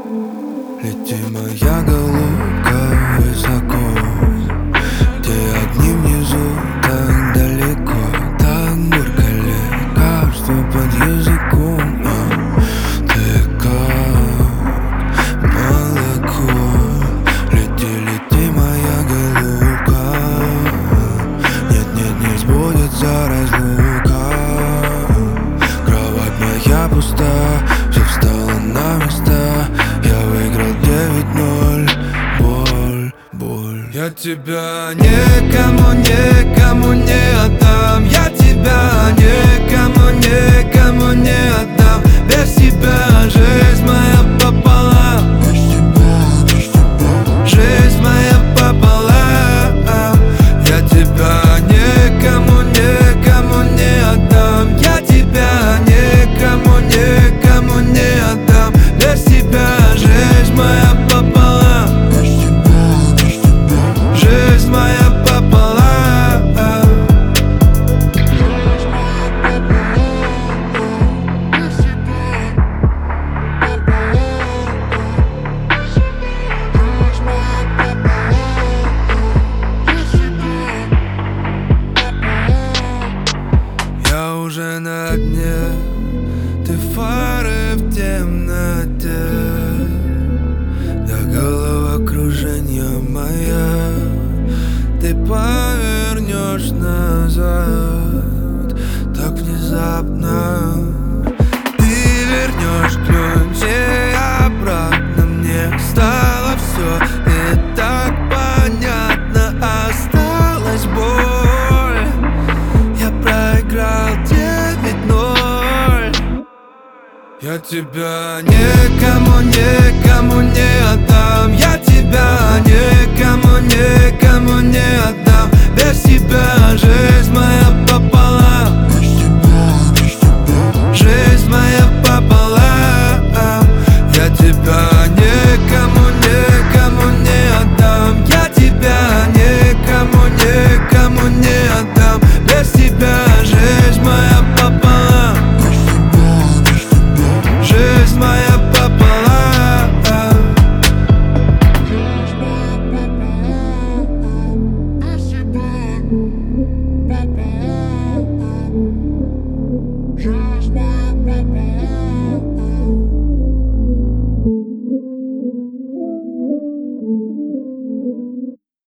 Лети, моя голубка, высоко, где огни внизу так далеко. Так горько лекарство под языком, ты как молоко. Лети, лети, моя голубка, нет-нет, не сбудется разлука. Кровать моя пуста, все встало на места. Я выиграл 9-0, боль. Я тебя никому не отдам. Я тебя никому не отдам. Без тебя жизнь моя пополам. Жизнь моя пополам. Я тебя никому не отдам. Я тебя никому не отдам. Без тебя жизнь моя пополам. Жизнь моя пополам. Я уже на дне, ты фары в темноте, до головокружения моя. Ты повернешь назад так внезапно. Ты вернешь ключ и обратно. Мне стало все и так понятно. Осталась боль. Я проиграл 9-0. Я тебя никому не отдам. Я тебя никому не отдам. Без тебя